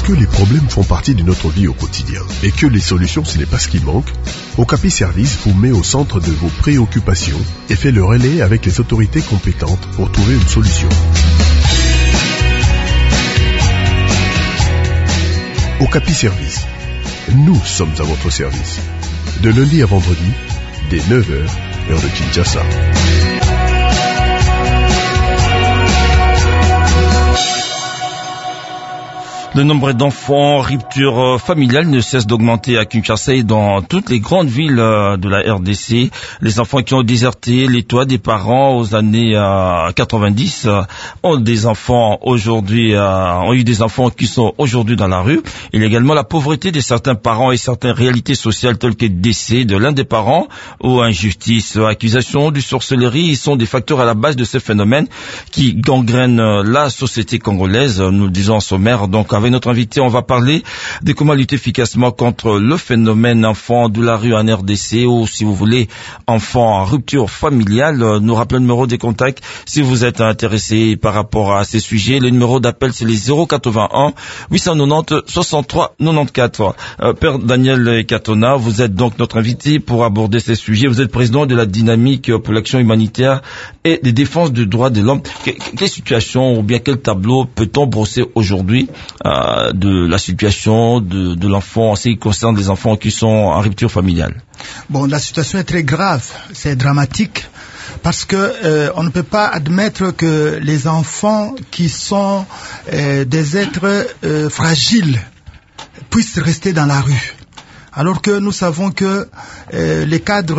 Lorsque les problèmes font partie de notre vie au quotidien et que les solutions ce n'est pas ce qui manque, Okapi Service vous met au centre de vos préoccupations et fait le relais avec les autorités compétentes pour trouver une solution. Okapi Service, nous sommes à votre service. De lundi à vendredi, dès 9h, heure de Kinshasa. Le nombre d'enfants en rupture familiale ne cesse d'augmenter à Kinshasa et dans toutes les grandes villes de la RDC. Les enfants qui ont déserté les toits des parents aux années 90 ont des enfants aujourd'hui, ont eu des enfants qui sont aujourd'hui dans la rue. Il y a également la pauvreté de certains parents et certaines réalités sociales telles que décès de l'un des parents ou injustice, accusation de sorcellerie. Ils sont des facteurs à la base de ce phénomène qui gangrène la société congolaise. Nous le disons en sommaire. Donc avec notre invité, on va parler de comment lutter efficacement contre le phénomène enfant de la rue en RDC ou, si vous voulez, enfant en rupture familiale. Nous rappelons le numéro des contacts si vous êtes intéressé par rapport à ces sujets. Le numéro d'appel, c'est les 081 890 63 94. Père Daniel Katona, vous êtes donc notre invité pour aborder ces sujets. Vous êtes président de la dynamique pour l'action humanitaire et des défenses des droits de l'homme. Quelle situation ou bien quel tableau peut-on brosser aujourd'hui de la situation de l'enfant en ce qui concerne les enfants qui sont en rupture familiale? Bon, la situation est très grave, c'est dramatique, parce que on ne peut pas admettre que les enfants qui sont des êtres fragiles puissent rester dans la rue. Alors que nous savons que les cadres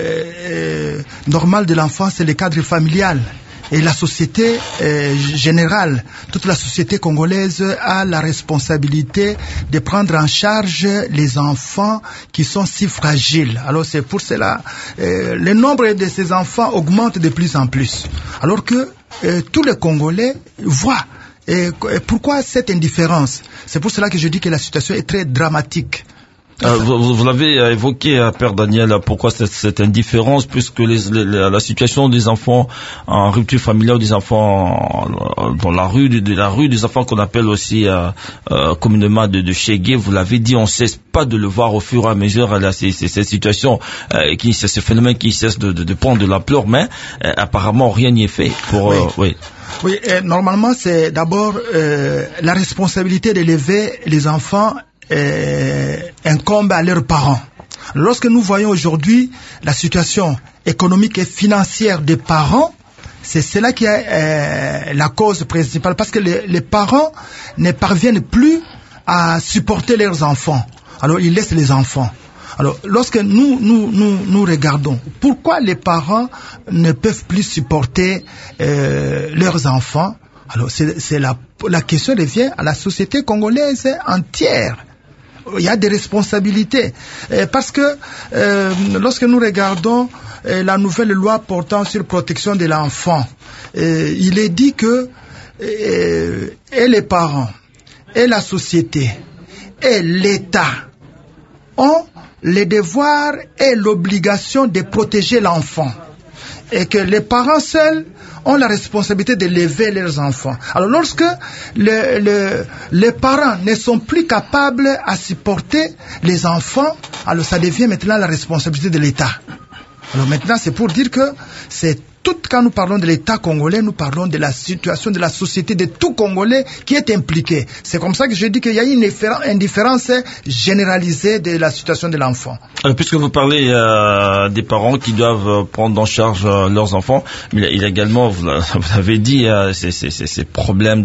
normal de l'enfant, c'est le cadre familial. Et la société générale, toute la société congolaise a la responsabilité de prendre en charge les enfants qui sont si fragiles. Alors c'est pour cela, le nombre de ces enfants augmente de plus en plus. Alors que tous les Congolais voient. Et pourquoi cette indifférence? C'est pour cela que je dis que la situation est très dramatique. Vous l'avez évoqué, Père Daniel, pourquoi cette indifférence, puisque la situation des enfants en rupture familiale, des enfants dans la rue, des enfants qu'on appelle aussi communément de chégué, vous l'avez dit, on cesse pas de le voir au fur et à mesure, cette situation, ce phénomène qui cesse de prendre de l'ampleur, mais apparemment rien n'y est fait pour, oui. Oui, normalement c'est d'abord la responsabilité d'élever les enfants incombe à leurs parents. Lorsque nous voyons aujourd'hui la situation économique et financière des parents, c'est cela qui est la cause principale, parce que les parents ne parviennent plus à supporter leurs enfants. Alors ils laissent les enfants. Alors lorsque nous regardons pourquoi les parents ne peuvent plus supporter leurs enfants, alors c'est la question revient à la société congolaise entière. Il y a des responsabilités. Parce que lorsque nous regardons la nouvelle loi portant sur protection de l'enfant, il est dit que et les parents, et la société, et l'État ont le devoir et l'obligation de protéger l'enfant. Et que les parents seuls ont la responsabilité d'élever leurs enfants. Alors lorsque les parents ne sont plus capables à supporter les enfants, alors ça devient maintenant la responsabilité de l'État. Alors maintenant c'est pour dire que c'est quand nous parlons de l'État congolais, nous parlons de la situation de la société de tout Congolais qui est impliqué. C'est comme ça que je dis qu'il y a une indifférence généralisée de la situation de l'enfant. Alors, puisque vous parlez des parents qui doivent prendre en charge leurs enfants, mais il y a également, vous l'avez dit, ces problèmes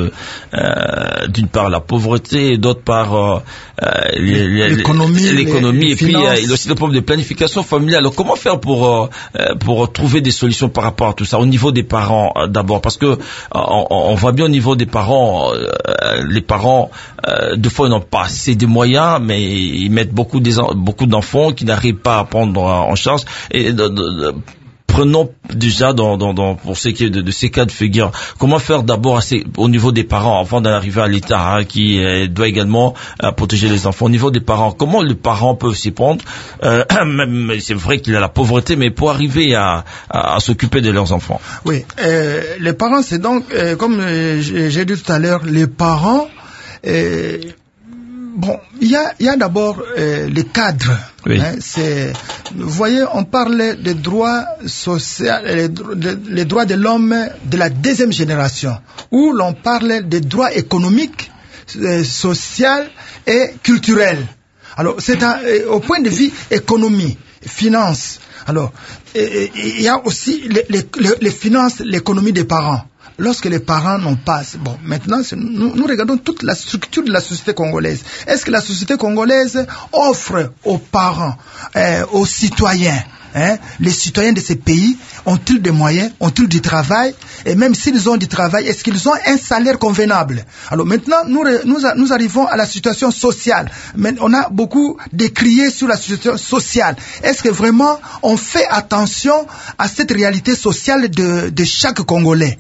d'une part la pauvreté et d'autre part l'économie et puis il y a aussi le problème de planification familiale. Alors comment faire pour trouver des solutions par rapport à tout ça au niveau des parents d'abord, parce que on voit bien au niveau des parents, les parents deux fois ils n'ont pas assez de moyens, mais ils mettent beaucoup d'enfants qui n'arrivent pas à prendre en charge. Et prenons déjà pour ce qui est de ces cas de figure, comment faire d'abord au niveau des parents avant d'en arriver à l'État qui doit également protéger les enfants. Au niveau des parents, comment les parents peuvent s'y prendre, même c'est vrai qu'il y a la pauvreté, mais pour arriver à s'occuper de leurs enfants. Oui, les parents c'est donc comme j'ai dit tout à l'heure, les parents Bon, il y a d'abord les cadres. Oui. Vous voyez, on parle des droits sociaux, les droits de l'homme de la deuxième génération, où l'on parle des droits économiques, sociaux et culturels. Alors, c'est au point de vue économie, finance. Alors, il y a aussi les finances, l'économie des parents. Lorsque les parents n'ont pas... Bon, maintenant, nous regardons toute la structure de la société congolaise. Est-ce que la société congolaise offre aux parents, aux citoyens, les citoyens de ces pays, ont-ils des moyens, ont-ils du travail? Et même s'ils ont du travail, est-ce qu'ils ont un salaire convenable? Alors maintenant, nous arrivons à la situation sociale. Mais on a beaucoup décrié sur la situation sociale. Est-ce que vraiment on fait attention à cette réalité sociale de chaque Congolais?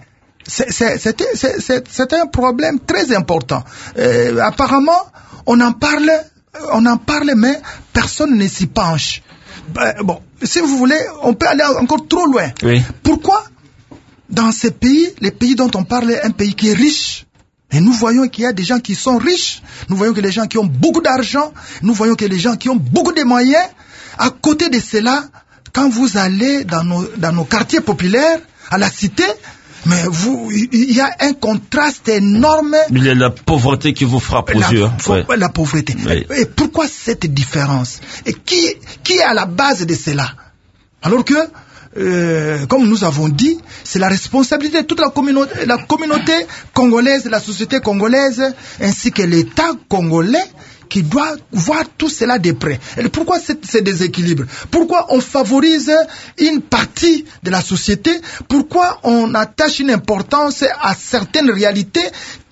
C'est un problème très important. Apparemment, on en parle, mais personne ne s'y penche. Bon, si vous voulez, on peut aller encore trop loin. Oui. Pourquoi, dans ces pays, les pays dont on parle, un pays qui est riche, et nous voyons qu'il y a des gens qui sont riches, nous voyons que les gens qui ont beaucoup d'argent, nous voyons que les gens qui ont beaucoup de moyens, à côté de cela, quand vous allez dans nos quartiers populaires, à la cité, mais il y a un contraste énorme. Il y a la pauvreté qui vous frappe aux yeux. La pauvreté. Oui. Et pourquoi cette différence? Et qui est à la base de cela? Alors que, comme nous avons dit, c'est la responsabilité de toute la communauté congolaise, la société congolaise, ainsi que l'État congolais, qui doit voir tout cela de près. Et pourquoi ces déséquilibres? Pourquoi on favorise une partie de la société? Pourquoi on attache une importance à certaines réalités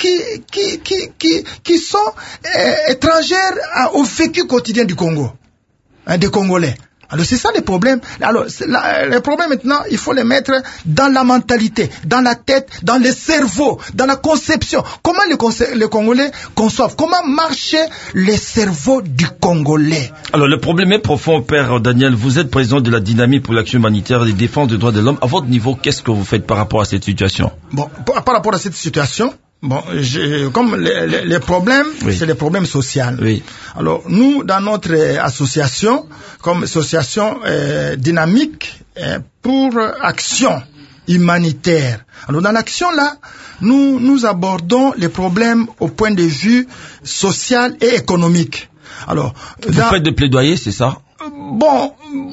qui sont étrangères au vécu quotidien du Congo, des Congolais? Alors c'est ça le problème. Alors le problème maintenant, il faut les mettre dans la mentalité, dans la tête, dans le cerveau, dans la conception. Comment les Congolais conçoivent? Comment marche le cerveau du Congolais? Alors le problème est profond, Père Daniel. Vous êtes président de la dynamique pour l'action humanitaire et la défense des droits de l'homme. À votre niveau, qu'est-ce que vous faites par rapport à cette situation? Bon, par rapport à cette situation, bon, comme les problèmes, oui, c'est les problèmes sociaux. Oui. Alors, nous, dans notre association, comme association dynamique pour action humanitaire. Alors, dans l'action là, nous abordons les problèmes au point de vue social et économique. Alors, vous faites des plaidoyers, c'est ça? Bon,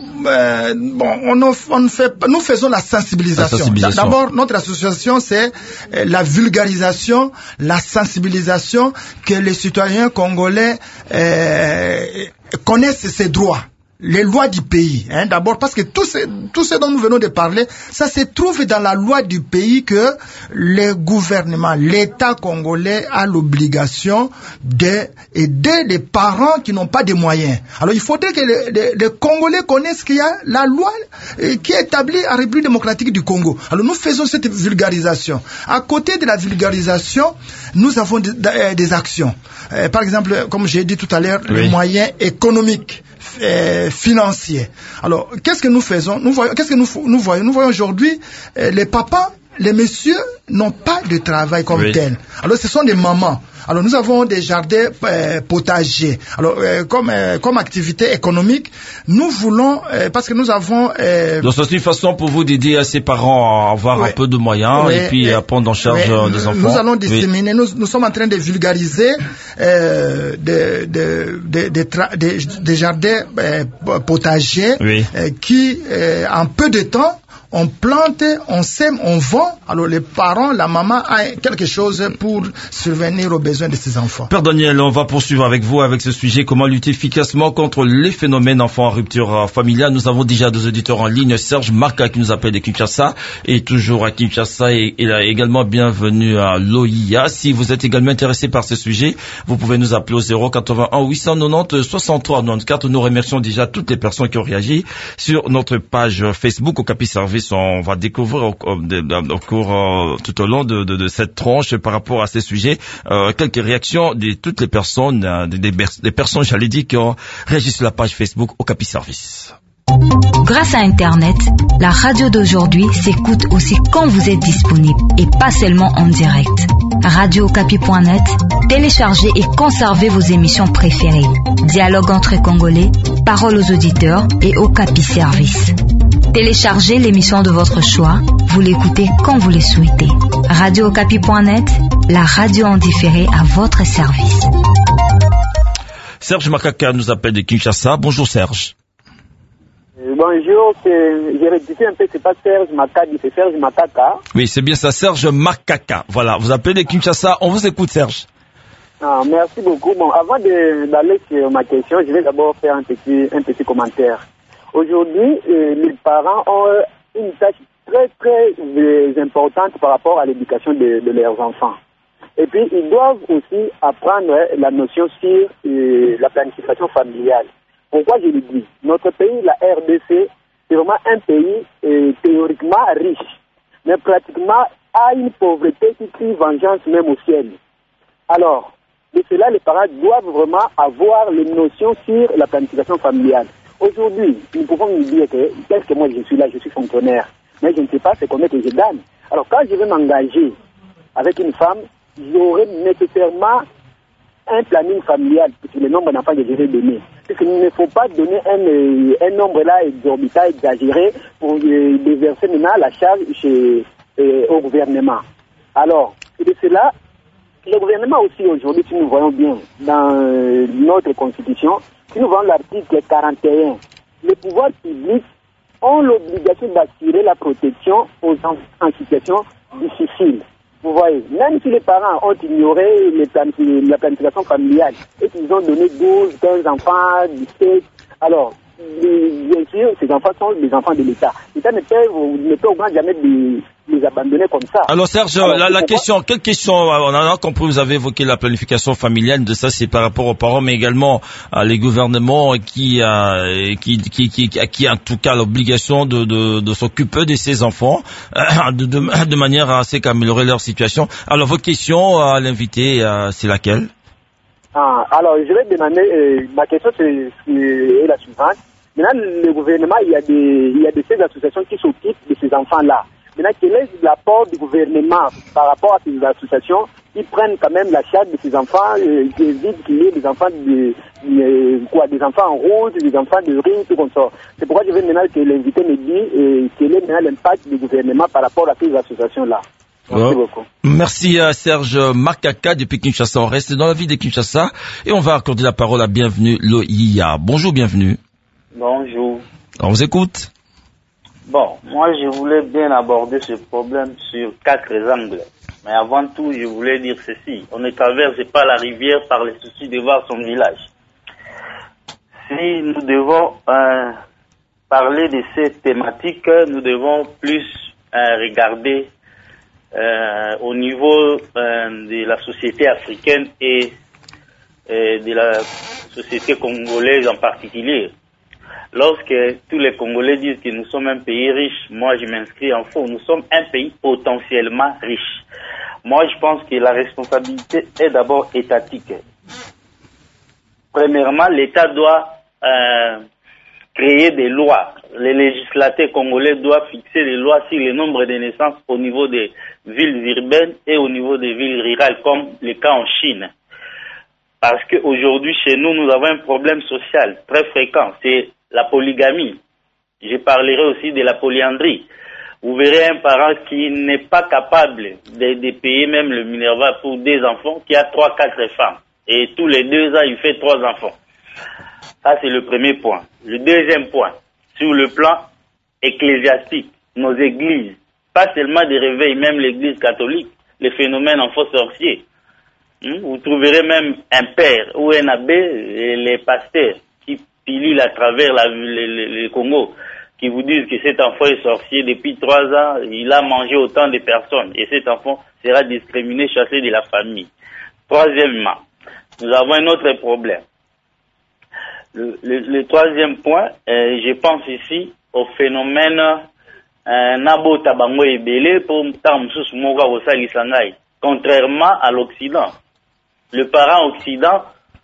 nous faisons la sensibilisation. D'abord, notre association, c'est la vulgarisation, la sensibilisation, que les citoyens congolais connaissent ses droits. Les lois du pays, d'abord parce que tout ce dont nous venons de parler, ça se trouve dans la loi du pays que le gouvernement, l'État congolais a l'obligation d'aider les parents qui n'ont pas de moyens. Alors il faudrait que les Congolais connaissent qu'il y a la loi qui est établie en République démocratique du Congo. Alors nous faisons cette vulgarisation. À côté de la vulgarisation, nous avons des actions. Par exemple, comme j'ai dit tout à l'heure, oui, les moyens économiques, financiers. Alors, qu'est-ce que nous faisons? Nous voyons aujourd'hui les papas, les messieurs n'ont pas de travail comme oui, tel. Alors, ce sont des mamans. Alors, nous avons des jardins potagers. Alors, comme activité économique, nous voulons, parce que nous avons... Donc, c'est une façon pour vous d'aider à ces parents à avoir oui, un peu de moyens oui, et puis à prendre en charge des enfants. Nous allons disséminer, oui, nous sommes en train de vulgariser des jardins potagers oui, qui, en peu de temps, on plante, on sème, on vend. Alors les parents, la maman a quelque chose pour subvenir aux besoins de ses enfants. Père Daniel, on va poursuivre avec vous avec ce sujet. Comment lutter efficacement contre les phénomènes d'enfants en rupture familiale? Nous avons déjà deux auditeurs en ligne. Serge Marca qui nous appelle de Kinshasa et toujours à Kinshasa et également bienvenue à l'OIA. Si vous êtes également intéressé par ce sujet, vous pouvez nous appeler au 081 890 63 94. Nous remercions déjà toutes les personnes qui ont réagi sur notre page Facebook Okapi Service. On va découvrir tout au long de cette tranche par rapport à ces sujets quelques réactions de toutes les personnes, des personnes, j'allais dire, qui ont réagi sur la page Facebook Okapi Service. Grâce à Internet, la radio d'aujourd'hui s'écoute aussi quand vous êtes disponible et pas seulement en direct. RadioOkapi.net, téléchargez et conservez vos émissions préférées. Dialogue entre Congolais, paroles aux auditeurs et Okapi Service. Téléchargez l'émission de votre choix, vous l'écoutez quand vous le souhaitez. RadioOkapi.net, la radio en différé à votre service. Serge Makaka nous appelle de Kinshasa. Bonjour Serge. Bonjour, j'ai rectifié un peu, c'est pas Serge Makaka, c'est Serge Makaka. Oui, c'est bien ça, Serge Makaka. Voilà, vous appelez de Kinshasa, on vous écoute Serge. Merci beaucoup. Bon, avant d'aller sur ma question, je vais d'abord faire un petit commentaire. Aujourd'hui, les parents ont une tâche très très importante par rapport à l'éducation de leurs enfants. Et puis, ils doivent aussi apprendre la notion sur la planification familiale. Pourquoi je le dis? Notre pays, la RDC, c'est vraiment un pays théoriquement riche, mais pratiquement a une pauvreté qui crie vengeance même au ciel. Alors, de cela, les parents doivent vraiment avoir les notions sur la planification familiale. Aujourd'hui, nous pouvons nous dire que, qu'est-ce que moi je suis là, je suis fonctionnaire, mais je ne sais pas c'est combien que je gagne. Alors, quand je vais m'engager avec une femme, j'aurai nécessairement un planning familial sur le nombre d'enfants que je vais donner. Parce qu'il ne faut pas donner un nombre là exorbitant, exagéré pour déverser maintenant la charge au gouvernement. Alors, c'est de cela, le gouvernement aussi aujourd'hui, si nous voyons bien dans notre constitution, si nous voyons l'article 41, les pouvoirs publics ont l'obligation d'assurer la protection aux enfants en situation difficile. Vous voyez, même si les parents ont ignoré la planification familiale et qu'ils ont donné 12, 15 enfants, 17, alors, bien sûr, ces enfants sont des enfants de l'État. L'État ne peut au grand jamais les abandonner comme ça. Alors Serge, la question, quelle question, on a compris, vous avez évoqué la planification familiale, de ça c'est par rapport aux parents, mais également les gouvernements qui en tout cas l'obligation de s'occuper de ces enfants, de manière à améliorer leur situation. Alors votre question à l'invité, c'est laquelle? Alors je vais demander, ma question est la suivante. Maintenant, le gouvernement, il y a ces associations qui s'occupent de ces enfants-là. Maintenant, quel est l'apport du gouvernement par rapport à ces associations qui prennent quand même la charge de ces enfants, qui évitent qu'il y ait des enfants des enfants en route, des enfants de rue, tout comme ça. C'est pourquoi je veux maintenant que l'invité me dise quel est maintenant l'impact du gouvernement par rapport à ces associations-là. Merci beaucoup. Merci à Serge Makaka depuis Kinshasa. On reste dans la ville de Kinshasa et on va accorder la parole à Bienvenue Loïa. Bonjour, Bienvenue. Bonjour. On vous écoute. Bon, moi je voulais bien aborder ce problème sur 4 angles. Mais avant tout, je voulais dire ceci. On ne traverse pas la rivière par le souci de voir son village. Si nous devons parler de cette thématique, nous devons plus regarder au niveau de la société africaine et de la société congolaise en particulier. Lorsque tous les Congolais disent que nous sommes un pays riche, moi je m'inscris en faux. Nous sommes un pays potentiellement riche. Moi je pense que la responsabilité est d'abord étatique. Premièrement, l'État doit créer des lois. Les législateurs congolais doivent fixer des lois sur le nombre de naissances au niveau des villes urbaines et au niveau des villes rurales, comme le cas en Chine. Parce qu'aujourd'hui, chez nous, nous avons un problème social très fréquent, c'est la polygamie. Je parlerai aussi de la polyandrie. Vous verrez un parent qui n'est pas capable de payer même le Minerva pour des enfants, qui a 3-4 femmes. Et tous les 2 ans, il fait 3 enfants. Ça, c'est le premier point. Le deuxième point, sur le plan ecclésiastique, nos églises, pas seulement des réveils, même l'église catholique, les phénomènes enfants sorciers. Vous trouverez même un père ou un abbé, et les pasteurs qui pilulent à travers le Congo, qui vous disent que cet enfant est sorcier depuis 3 ans, il a mangé autant de personnes, et cet enfant sera discriminé, chassé de la famille. Troisièmement, nous avons un autre problème. Le troisième point, je pense ici au phénomène Nabo Tabango Ebele pour Tamsus Moga Osali Sangai. Contrairement à l'Occident, le parent Occident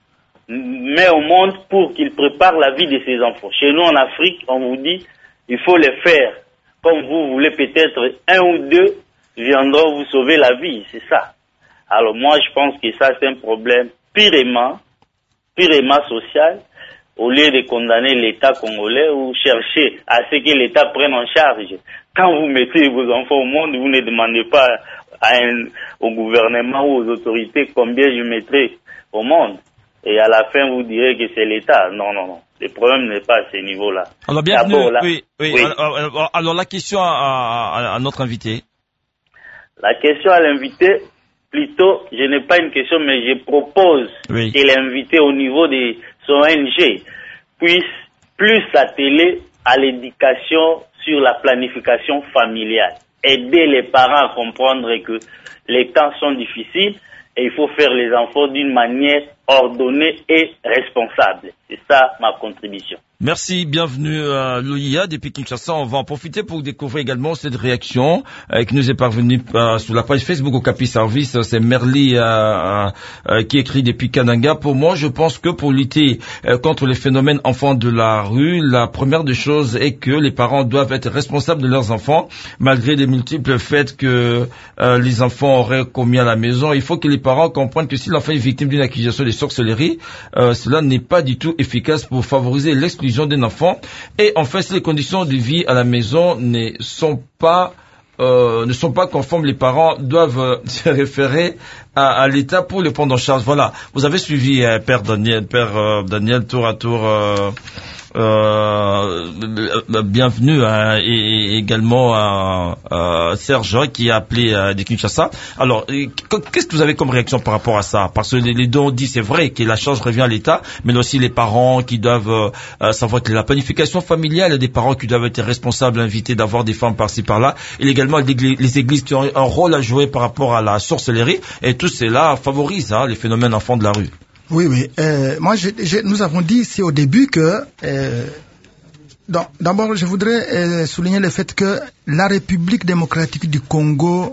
met au monde pour qu'il prépare la vie de ses enfants. Chez nous en Afrique, on vous dit, il faut les faire. Comme vous voulez peut-être un ou deux viendront vous sauver la vie, c'est ça. Alors moi je pense que ça c'est un problème purement social. Au lieu de condamner l'État congolais ou chercher à ce que l'État prenne en charge. Quand vous mettez vos enfants au monde, vous ne demandez pas au gouvernement ou aux autorités combien je mettrai au monde. Et à la fin, vous direz que c'est l'État. Non. Le problème n'est pas à ce niveau-là. Alors, bienvenue. Oui. Alors, la question à notre invité. La question à l'invité, plutôt, je n'ai pas une question, mais je propose que l'invité au niveau de son ONG puisse plus s'atteler à l'éducation sur la planification familiale. Aider les parents à comprendre que les temps sont difficiles et il faut faire les enfants d'une manière ordonnée et responsable. C'est ça ma contribution. Merci, bienvenue à l'OIA depuis Kinshasa. On va en profiter pour découvrir également cette réaction qui nous est parvenue sur la page Facebook Okapi Service. C'est Merly qui écrit depuis Kananga. Pour moi, je pense que pour lutter contre les phénomènes enfants de la rue, la première des choses est que les parents doivent être responsables de leurs enfants, malgré les multiples faits que les enfants auraient commis à la maison. Il faut que les parents comprennent que si l'enfant est victime d'une accusation de sorcellerie, cela n'est pas du tout efficace pour favoriser l'exclusion d'un enfant. Et en fait, si les conditions de vie à la maison ne sont pas conformes, les parents doivent se référer à l'État pour le prendre en charge. Voilà. Vous avez suivi Père Daniel tour à tour. Bienvenue et également à Serge qui a appelé de Kinshasa. Alors, qu'est-ce que vous avez comme réaction par rapport à ça? Parce que les deux ont dit, c'est vrai que la charge revient à l'État, mais aussi les parents qui doivent savoir que la planification familiale, des parents qui doivent être responsables, invités d'avoir des femmes par-ci par-là, et également les églises qui ont un rôle à jouer par rapport à la sorcellerie, et tout cela favorise les phénomènes enfants de la rue. Oui. Nous avons dit ici au début que d'abord je voudrais souligner le fait que la République démocratique du Congo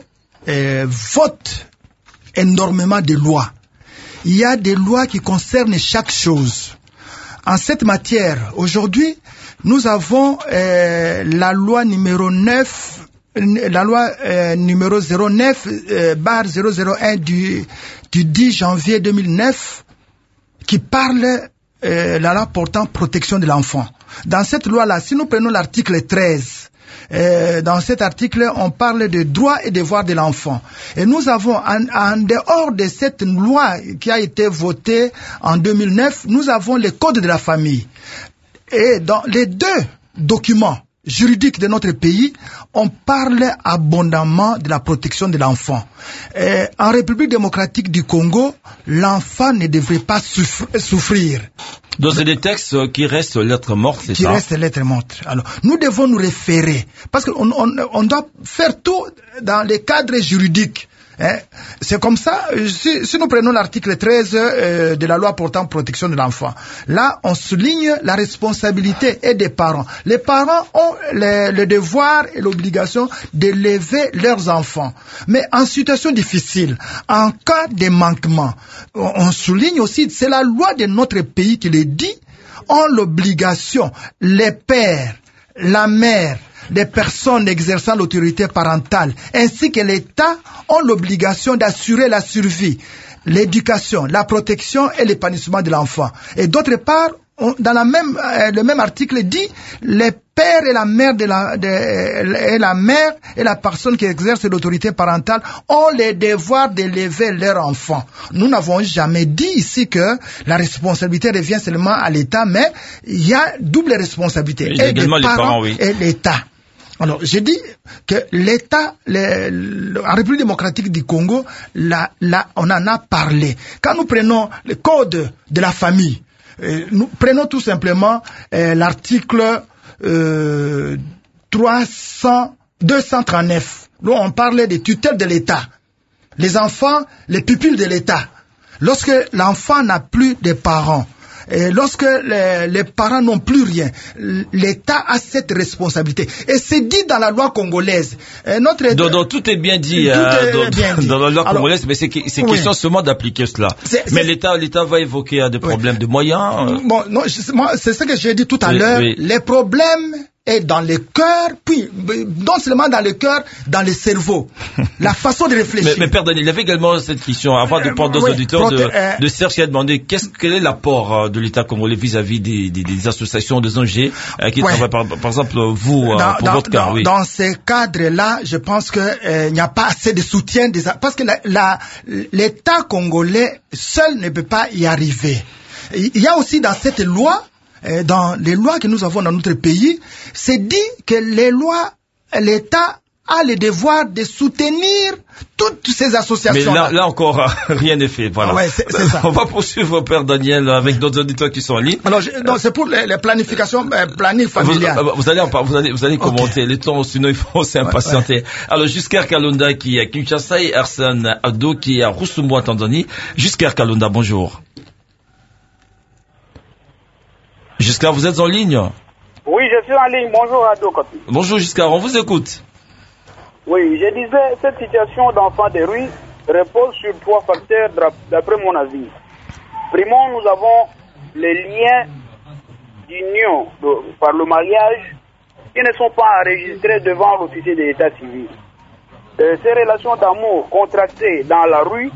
vote énormément de lois. Il y a des lois qui concernent chaque chose. En cette matière, aujourd'hui, nous avons la loi numéro 9. La loi numéro 09/001 du 10 janvier 2009 qui parle la loi portant protection de l'enfant. Dans cette loi-là, si nous prenons l'article 13, dans cet article, on parle de droits et devoirs de l'enfant. Et nous avons, en dehors de cette loi qui a été votée en 2009, nous avons le code de la famille. Et dans les deux documents juridiques de notre pays, on parle abondamment de la protection de l'enfant. En République démocratique du Congo, l'enfant ne devrait pas souffrir. Donc c'est des textes qui restent lettres mortes, c'est ça? Qui restent lettres mortes. Alors, nous devons nous référer, parce qu'on doit faire tout dans les cadres juridiques. C'est comme ça, si nous prenons l'article 13 de la loi portant protection de l'enfant, là on souligne la responsabilité des parents. Les parents ont le devoir et l'obligation d'élever leurs enfants. Mais en situation difficile, en cas de manquement, on souligne aussi, c'est la loi de notre pays qui le dit, ont l'obligation, les pères, la mère, les personnes exerçant l'autorité parentale ainsi que l'État ont l'obligation d'assurer la survie, l'éducation, la protection et l'épanouissement de l'enfant. Et d'autre part, dans le même article dit, les pères et la mère et la personne qui exerce l'autorité parentale ont le devoir d'élever leur enfant. Nous n'avons jamais dit ici que la responsabilité revient seulement à l'État, mais il y a double responsabilité. Et également les parents, oui. Et l'État. Alors, j'ai dit que l'État, en République démocratique du Congo, là, on en a parlé. Quand nous prenons le code de la famille, nous prenons tout simplement l'article 239, où on parlait des tutelles de l'État. Les enfants, les pupilles de l'État. Lorsque l'enfant n'a plus de parents, Et lorsque les parents n'ont plus rien, l'État a cette responsabilité. Et c'est dit dans la loi congolaise. Donc tout est bien dit, dans la loi congolaise, mais c'est question seulement d'appliquer cela. Mais l'État va évoquer des problèmes de moyens. Bon, non, c'est ce que j'ai dit tout à l'heure. Les problèmes est dans le cœur, puis non seulement dans le cœur, dans le cerveau. La façon de réfléchir. Mais Père Daniel, il y avait également cette question, avant de prendre nos auditeurs, de Serge qui a demandé quel est l'apport de l'État congolais vis-à-vis des associations, des ONG qui travaillent, par exemple, vous, pour votre cas. Dans ces cadres-là, je pense que il n'y a pas assez de soutien parce que l'État congolais seul ne peut pas y arriver. Il y a aussi dans cette loi, dans les lois que nous avons dans notre pays, c'est dit que l'État a le devoir de soutenir toutes ces associations. Mais là encore, rien n'est fait. Voilà. Ouais, c'est ça. On va poursuivre, Père Daniel, avec d'autres auditeurs qui sont en ligne. Alors, c'est pour les planifications, planning familial. Vous allez commenter les temps, sinon il faut s'impatienter. Alors, Giscard Kalonda qui est à Kinshasa et Arsène Ado qui est à Roussoumbou en Tanzanie. Giscard Kalonda, bonjour. Giscard, vous êtes en ligne? Oui, je suis en ligne. Bonjour, Ado Kopi. Bonjour, Giscard, on vous écoute. Oui, je disais, cette situation d'enfants des rues repose sur 3 facteurs d'après mon avis. Premièrement, nous avons les liens d'union par le mariage qui ne sont pas enregistrés devant l'officier de l'état civil. Ces relations d'amour contractées dans la rue,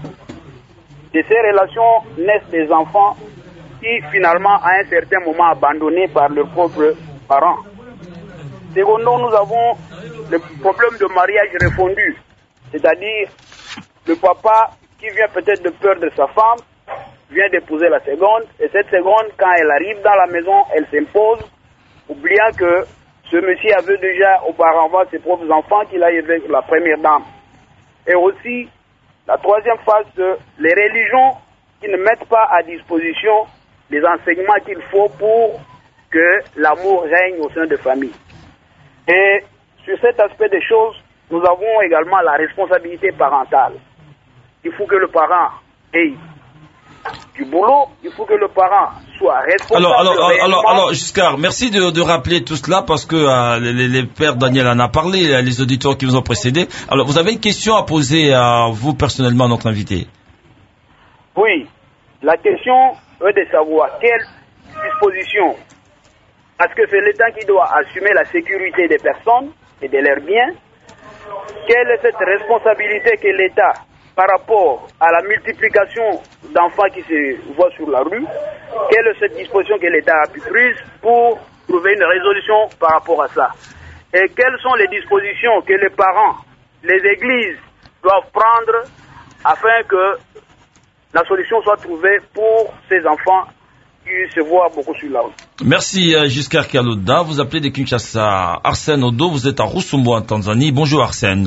de ces relations naissent des enfants qui finalement à un certain moment abandonnés par leurs propres parents. Secondo, nous avons le problème de mariage refondu, c'est-à-dire le papa qui vient peut-être de perdre sa femme, vient d'épouser la seconde, et cette seconde, quand elle arrive dans la maison, elle s'impose, oubliant que ce monsieur avait déjà auparavant ses propres enfants qu'il a eu avec la première dame. Et aussi, la troisième phase, les religions qui ne mettent pas à disposition les enseignements qu'il faut pour que l'amour règne au sein de famille. Et sur cet aspect des choses, nous avons également la responsabilité parentale. Il faut que le parent ait du boulot, il faut que le parent soit responsable. Alors, Giscard, merci de rappeler tout cela parce que les pères Daniel en a parlé, les auditeurs qui vous ont précédé. Alors, vous avez une question à poser à vous personnellement, notre invité. Oui, la question est de savoir quelle disposition, parce que c'est l'État qui doit assumer la sécurité des personnes et de leurs biens. Quelle est cette responsabilité que l'État, par rapport à la multiplication d'enfants qui se voient sur la rue, quelle est cette disposition que l'État a pu prise pour trouver une résolution par rapport à ça? Et quelles sont les dispositions que les parents, les églises doivent prendre afin que la solution soit trouvée pour ces enfants qui se voient beaucoup sur la route? Merci Giscard Kalonda. Vous appelez de Kinshasa Arsène Odo, vous êtes à Roussoumbou en Tanzanie. Bonjour Arsène.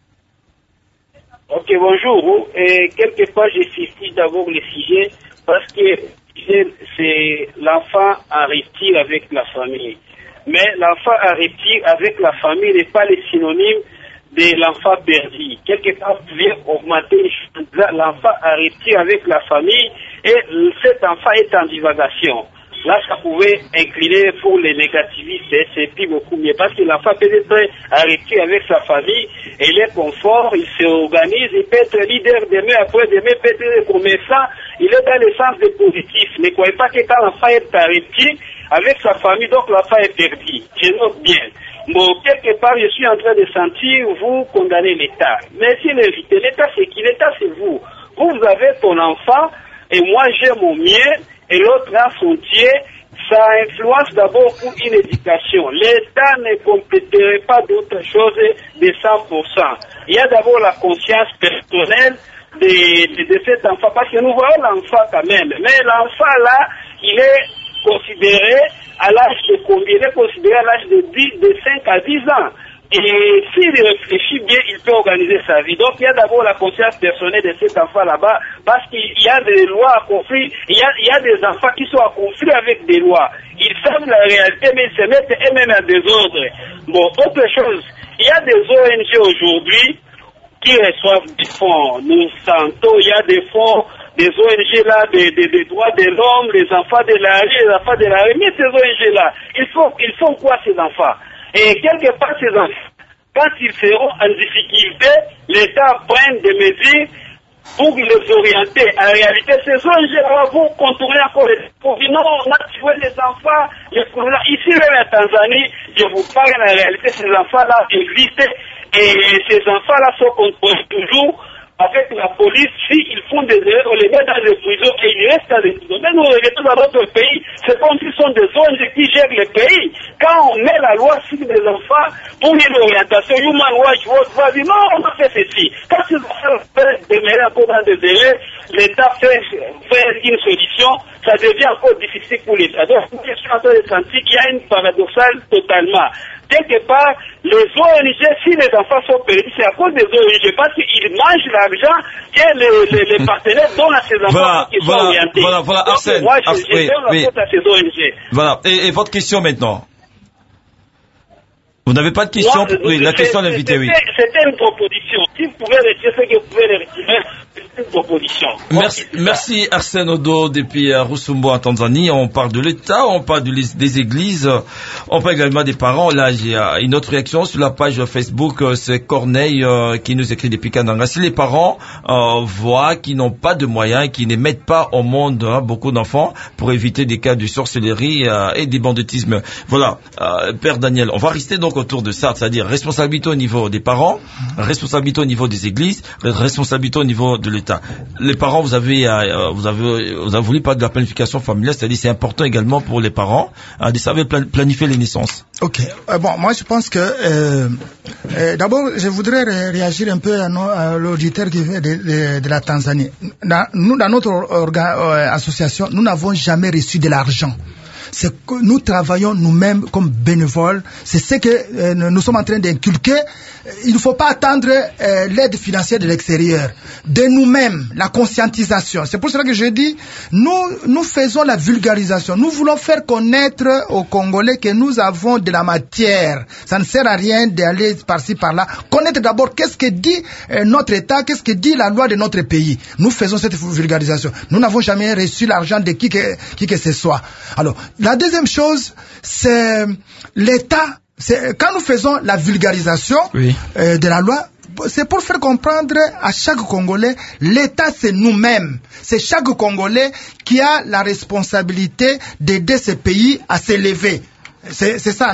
Ok, bonjour. Et quelque part, j'ai saisi d'abord le sujet parce que c'est l'enfant à rupture avec la famille. Mais l'enfant à rupture avec la famille n'est pas le synonyme de l'enfant perdu. Quelque part, vous pouvez augmenter l'enfant à rupture avec la famille et cet enfant est en divagation. Là, ça pouvait incliner pour les négativistes, c'est plus beaucoup mieux. Parce que l'enfant peut être arrêté avec sa famille, et il est confort, il s'organise, il peut être leader demain, après-demain, peut être commerçant, il est dans le sens de positif. Ne croyez pas que quand l'enfant est arrêté avec sa famille, donc l'enfant est perdu. Je note bien. Bon, quelque part, je suis en train de sentir, vous condamnez l'État. Mais si l'invité, l'État c'est qui? L'État c'est vous. Vous avez ton enfant, et moi j'ai mon mien, et l'autre a son tien, ça influence d'abord pour une éducation. L'État ne compléterait pas d'autre chose de 100%. Il y a d'abord la conscience personnelle de cet enfant, parce que nous voyons l'enfant quand même, mais l'enfant là, il est considéré à l'âge de combien? Il est considéré à l'âge de 5 à 10 ans. Et s'il réfléchit bien, il peut organiser sa vie. Donc il y a d'abord la conscience personnelle de cet enfant là-bas, parce qu'il y a des lois à conflit, il y a des enfants qui sont en conflit avec des lois. Ils savent la réalité, mais ils se mettent eux-mêmes à désordre. Bon, autre chose, il y a des ONG aujourd'hui qui reçoivent des fonds. Nous sentons, il y a des fonds des ONG là, des droits de l'homme, les enfants de la rue, mais ces ONG là, ils font quoi ces enfants? Et quelque part ces enfants, quand ils seront en difficulté, l'État prenne des mesures pour les orienter. En réalité, ces ONG vont contourner encore les pour dire non, on a tué les enfants. Ici même en Tanzanie, je vous parle, en réalité, ces enfants-là existent et ces enfants-là sont contrôlés toujours avec la police. S'ils font des erreurs, on les met dans les prisons et ils restent dans les prisons. Mais nous regardons dans notre pays, c'est comme s'ils sont des ONG qui gèrent le pays. Quand on met la loi sur les enfants pour une orientation, Human Rights Watch va dire non, on a fait ceci. Quand ces enfants demeurer encore dans des délais, l'État fait une solution, ça devient encore difficile pour l'État. Donc, je suis en train de sentir qu'il y a une paradoxale totalement. Quelque part, les ONG, si les enfants sont perdus, c'est à cause des ONG, parce qu'ils mangent l'argent que les partenaires donnent à ces enfants qui sont orientés. Voilà, Arsène. Moi, je donne la faute à ces ONG. Voilà, et votre question maintenant? Vous n'avez pas de question? Oui, la question de l'invité, oui. C'était une proposition. Si vous pouvez retirer ce que vous pouvez le retirer, c'est une proposition. Merci Arsène Odo depuis Rusumbo en Tanzanie. On parle de l'État, on parle des églises, on parle également des parents. Là, j'ai une autre réaction sur la page Facebook, c'est Corneille qui nous écrit depuis Kananga. Si les parents voient qu'ils n'ont pas de moyens, qu'ils ne mettent pas au monde beaucoup d'enfants pour éviter des cas de sorcellerie et des banditismes. Voilà, Père Daniel, on va rester donc autour de ça, c'est-à-dire responsabilité au niveau des parents, responsabilité au niveau des églises, responsabilité au niveau de l'État. Les parents, vous avez voulu parler de la planification familiale, c'est-à-dire c'est important également pour les parents de savoir planifier les naissances. Ok. Bon, moi je pense que d'abord je voudrais réagir un peu à l'auditeur qui vient de la Tanzanie. Nous, dans notre association, nous n'avons jamais reçu de l'argent. C'est que nous travaillons nous-mêmes comme bénévoles. C'est ce que nous sommes en train d'inculquer. Il ne faut pas attendre l'aide financière de l'extérieur. De nous-mêmes, la conscientisation. C'est pour cela que je dis, nous faisons la vulgarisation. Nous voulons faire connaître aux Congolais que nous avons de la matière. Ça ne sert à rien d'aller par-ci, par-là. Connaître d'abord qu'est-ce que dit notre État, qu'est-ce que dit la loi de notre pays. Nous faisons cette vulgarisation. Nous n'avons jamais reçu l'argent de qui que ce soit. Alors, la deuxième chose, c'est l'État. Quand nous faisons la vulgarisation de la loi, c'est pour faire comprendre à chaque Congolais, l'État c'est nous-mêmes. C'est chaque Congolais qui a la responsabilité d'aider ce pays à s'élever. C'est ça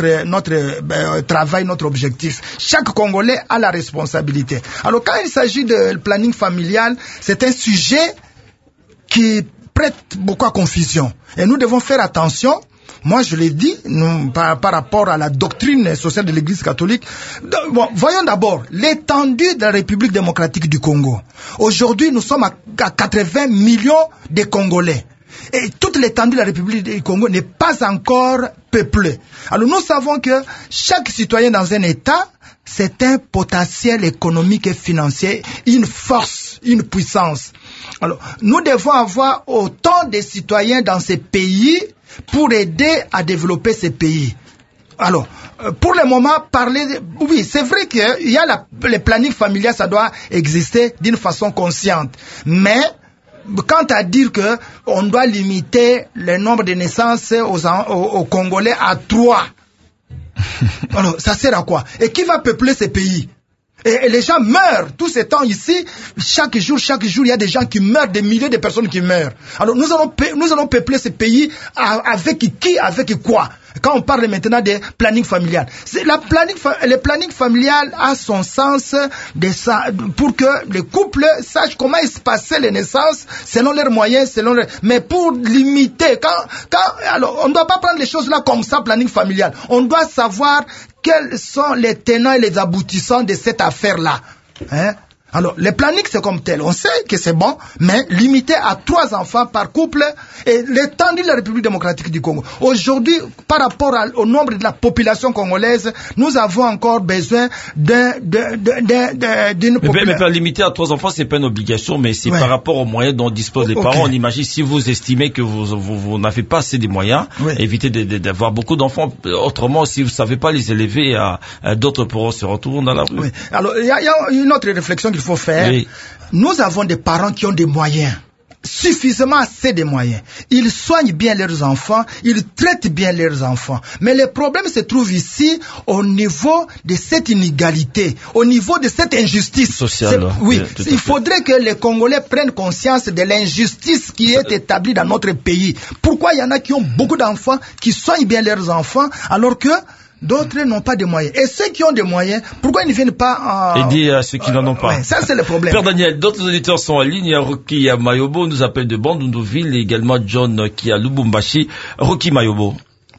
notre travail, notre objectif. Chaque Congolais a la responsabilité. Alors quand il s'agit de planning familial, c'est un sujet qui prête beaucoup à confusion. Et nous devons faire attention. Moi, je l'ai dit, par rapport à la doctrine sociale de l'Église catholique. Bon, voyons d'abord l'étendue de la République démocratique du Congo. Aujourd'hui, nous sommes à 80 millions de Congolais. Et toute l'étendue de la République du Congo n'est pas encore peuplée. Alors, nous savons que chaque citoyen dans un État, c'est un potentiel économique et financier, une force, une puissance. Alors, nous devons avoir autant de citoyens dans ces pays pour aider à développer ces pays. Alors, pour le moment, oui, c'est vrai qu'il y a les plannings familiaux, ça doit exister d'une façon consciente. Mais, quant à dire que on doit limiter le nombre de naissances aux Congolais à 3, alors, ça sert à quoi? Et qui va peupler ces pays? Et les gens meurent. Tout ce temps ici, chaque jour, il y a des gens qui meurent, des milliers de personnes qui meurent. Alors nous allons peupler ce pays avec qui, avec quoi? Quand on parle maintenant de planning familial, le planning familial a son sens pour que les couples sachent comment se passer les naissances selon leurs moyens, mais pour limiter, alors on ne doit pas prendre les choses là comme ça, planning familial. On doit savoir quels sont les tenants et les aboutissants de cette affaire-là. Hein? Alors, le planning, c'est comme tel. On sait que c'est bon, mais limité à 3 enfants par couple et l'étendue de la République démocratique du Congo. Aujourd'hui, par rapport au nombre de la population congolaise, nous avons encore besoin d'une population. Mais limité à 3 enfants, c'est pas une obligation, mais c'est par rapport aux moyens dont disposent les parents. On imagine, si vous estimez que vous n'avez pas assez de moyens, évitez d'avoir beaucoup d'enfants. Autrement, si vous savez pas les élever, d'autres pourront se retrouver dans la rue. Alors, il y a une autre réflexion qu'il faut faire. Nous avons des parents qui ont des moyens. suffisamment assez de moyens. Ils soignent bien leurs enfants, ils traitent bien leurs enfants. Mais le problème se trouve ici au niveau de cette inégalité, au niveau de cette injustice sociale. Oui, il faudrait que les Congolais prennent conscience de l'injustice qui est établie dans notre pays. Pourquoi il y en a qui ont beaucoup d'enfants, qui soignent bien leurs enfants, alors que d'autres n'ont pas de moyens. Et ceux qui ont des moyens, pourquoi ils ne viennent pas aider à ceux qui n'en ont pas? Ouais, ça, c'est le problème. Père Daniel, d'autres auditeurs sont en ligne. Il y a Rocky à Mayobo, nous appelle de Bandundouville, et également John qui est à Lubumbashi. Rocky Mayobo.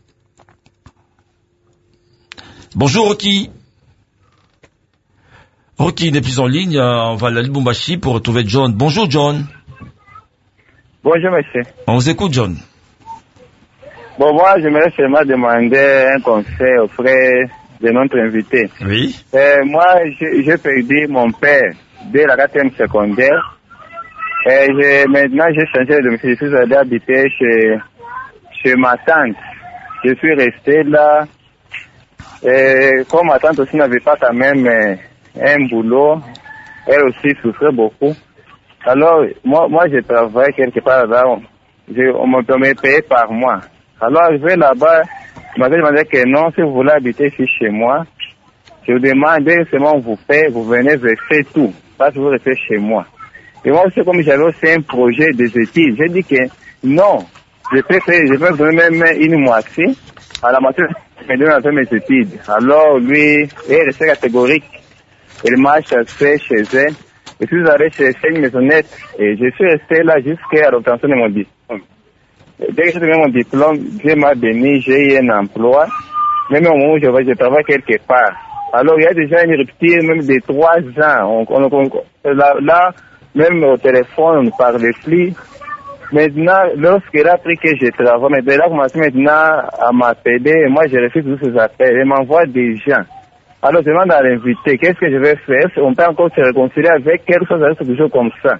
Bonjour Rocky. Rocky n'est plus en ligne. On va à Lubumbashi pour retrouver John. Bonjour John. Bonjour monsieur. On vous écoute John. Bon, moi, j'aimerais seulement demander un conseil auprès de notre invité. Oui. Moi, j'ai perdu mon père dès la 4e secondaire. Et maintenant, j'ai changé de domicile. Je suis allé habiter chez ma tante. Je suis resté là. Et comme ma tante aussi n'avait pas quand même un boulot, elle aussi souffrait beaucoup. Alors, moi, je travaille quelque part là. On me paye par mois. Alors, je vais là-bas, je m'avais demandé que non, si vous voulez habiter ici chez moi, je vous demande, seulement on vous paie, vous venez verser tout, pas que vous restez chez moi. Et moi aussi, comme j'avais aussi un projet des études, j'ai dit que non, je peux donner même une moitié à la moitié, je vais donner mes études. Alors, lui, il est resté catégorique. Il m'a chassé chez elle. Je suis allé chez une maisonnette et je suis resté là jusqu'à l'obtention de mon diplôme. Dès que j'ai donné mon diplôme, Dieu m'a béni, j'ai eu un emploi. Même au moment où je travaille quelque part. Alors, il y a déjà une rupture même de 3 ans. Là, même au téléphone, on ne parlait plus. Maintenant, lorsqu'il a appris que je travaille, mais là, commence maintenant à m'appeler. Moi, je refuse tous ces appels. Il m'envoie des gens. Alors, je demande à l'invité, qu'est-ce que je vais faire? On peut encore se réconcilier avec quelque chose, toujours comme ça.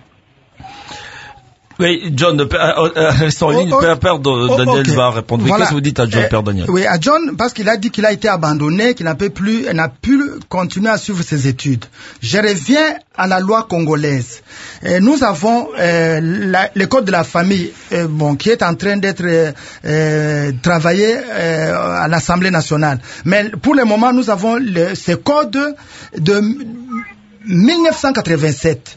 Oui, John, reste en ligne, Père Daniel va répondre. Voilà. Qu'est-ce que vous dites à John, Père Daniel? Oui, à John, parce qu'il a dit qu'il a été abandonné, qu'il n'a pu continuer à suivre ses études. Je reviens à la loi congolaise. Nous avons le code de la famille, qui est en train d'être travaillé à l'Assemblée nationale. Mais pour le moment, nous avons ce code de 1987.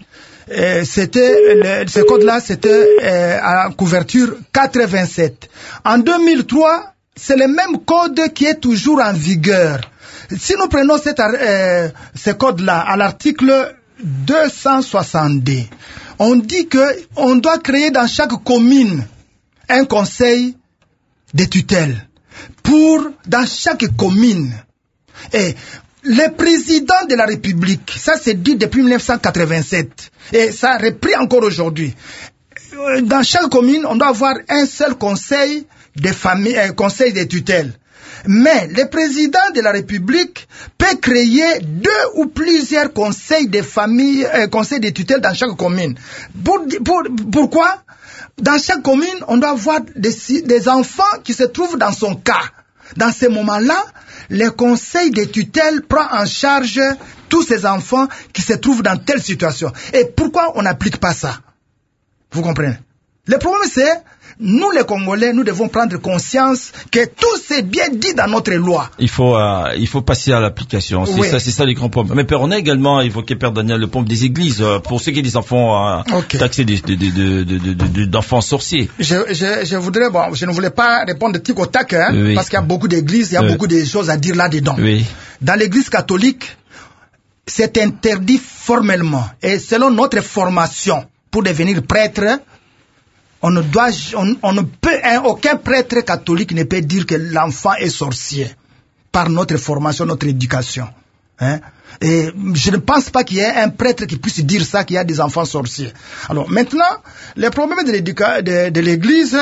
Ce code-là, c'était à couverture 87. En 2003, c'est le même code qui est toujours en vigueur. Si nous prenons ce code-là à l'article 262, on dit que on doit créer dans chaque commune un conseil de tutelle dans chaque commune. Et le président de la République, ça c'est dit depuis 1987, et ça a repris encore aujourd'hui. Dans chaque commune, on doit avoir un seul conseil de famille, conseil de tutelle. Mais le président de la République peut créer 2 ou plusieurs conseils de famille, conseils de tutelle dans chaque commune. Pourquoi? Dans chaque commune, on doit avoir des enfants qui se trouvent dans son cas. Dans ces moments-là, le conseil de tutelle prend en charge tous ces enfants qui se trouvent dans telle situation. Et pourquoi on n'applique pas ça? Vous comprenez? Le problème c'est, nous les Congolais, nous devons prendre conscience que tout c'est bien dit dans notre loi. Il faut passer à l'application. Oui. C'est ça les grands problèmes. Mais Père, on a également évoqué, Père Daniel, le problème des églises, pour ceux qui ont des enfants taxés d'enfants sorciers. Je ne voulais pas répondre tic au tac, oui. Parce qu'il y a beaucoup d'églises, il y a beaucoup de choses à dire là-dedans. Oui. Dans l'église catholique, c'est interdit formellement. Et selon notre formation, pour devenir prêtre, aucun prêtre catholique ne peut dire que l'enfant est sorcier par notre formation, notre éducation. Et je ne pense pas qu'il y ait un prêtre qui puisse dire ça, qu'il y a des enfants sorciers. Alors maintenant, les problèmes de l'église,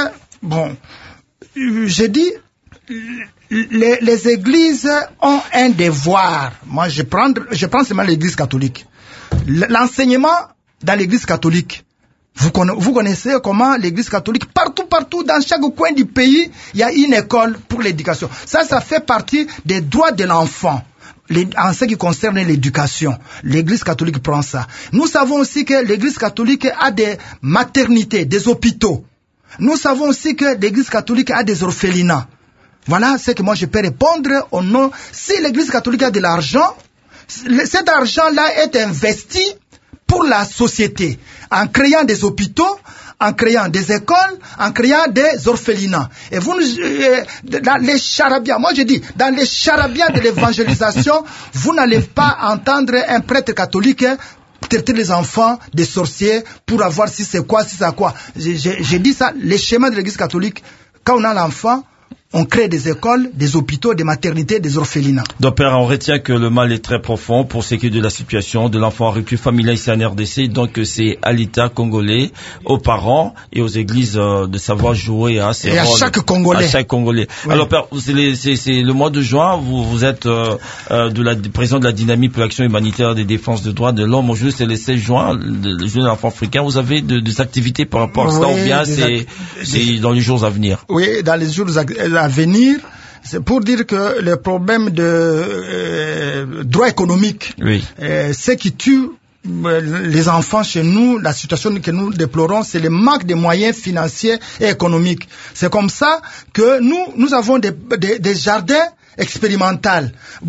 je dis, les églises ont un devoir. Moi, je prends seulement l'église catholique. L'enseignement dans l'église catholique, vous connaissez comment l'église catholique, partout, dans chaque coin du pays, il y a une école pour l'éducation. Ça fait partie des droits de l'enfant. en ce qui concerne l'éducation, l'Église catholique prend ça. Nous savons aussi que l'Église catholique a des maternités, des hôpitaux. Nous savons aussi que l'Église catholique a des orphelinats. Voilà ce que moi je peux répondre au nom. Si l'Église catholique a de l'argent, cet argent-là est investi pour la société, en créant des hôpitaux, en créant des écoles, en créant des orphelinats. Et vous, dans les charabias, moi je dis, dans les charabias de l'évangélisation, vous n'allez pas entendre un prêtre catholique traiter les enfants des sorciers pour avoir si c'est quoi. J'ai dit ça, les schémas de l'Église catholique, quand on a l'enfant, on crée des écoles, des hôpitaux, des maternités, des orphelinats. Donc, père, on retient que le mal est très profond pour ce qui est de la situation de l'enfant en rupture familiale ici en RDC. Donc, c'est à l'État congolais, aux parents et aux églises de savoir jouer à ces rôles. Et à chaque Congolais. À chaque Congolais. Oui. Alors, père, c'est le mois de juin. Vous êtes président de la dynamique pour l'action humanitaire des défenses des droits de l'homme. Aujourd'hui, c'est le 16 juin, le jour de l'enfant africain. Vous avez des activités par rapport à ça, ou bien c'est dans les jours à venir? Oui, dans les jours à venir, c'est pour dire que le problème de droit économique, oui. Ce qui tue les enfants chez nous, la situation que nous déplorons, c'est le manque de moyens financiers et économiques. C'est comme ça que nous avons des jardins expérimental.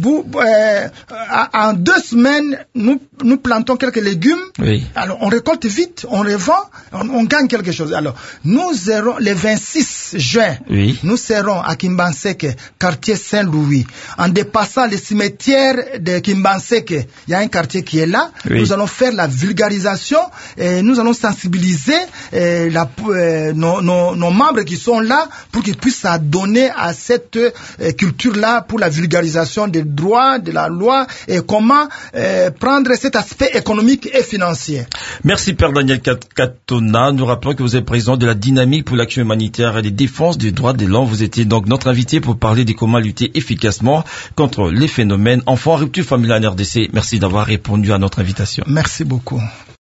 En 2 semaines, nous plantons quelques légumes. Oui. Alors, on récolte vite, on revend, on gagne quelque chose. Alors, nous serons le 26 juin. Oui. Nous serons à Kimbanseke, quartier Saint-Louis. En dépassant le cimetière de Kimbanseke, il y a un quartier qui est là. Oui. Nous allons faire la vulgarisation et nous allons sensibiliser nos membres qui sont là pour qu'ils puissent s'adonner à cette culture-là, pour la vulgarisation des droits, de la loi et comment prendre cet aspect économique et financier. Merci Père Daniel Katona. Nous rappelons que vous êtes président de la dynamique pour l'action humanitaire et des défenses des droits de l'homme. Vous étiez donc notre invité pour parler de comment lutter efficacement contre les phénomènes enfants en rupture familiale en RDC. Merci d'avoir répondu à notre invitation. Merci beaucoup.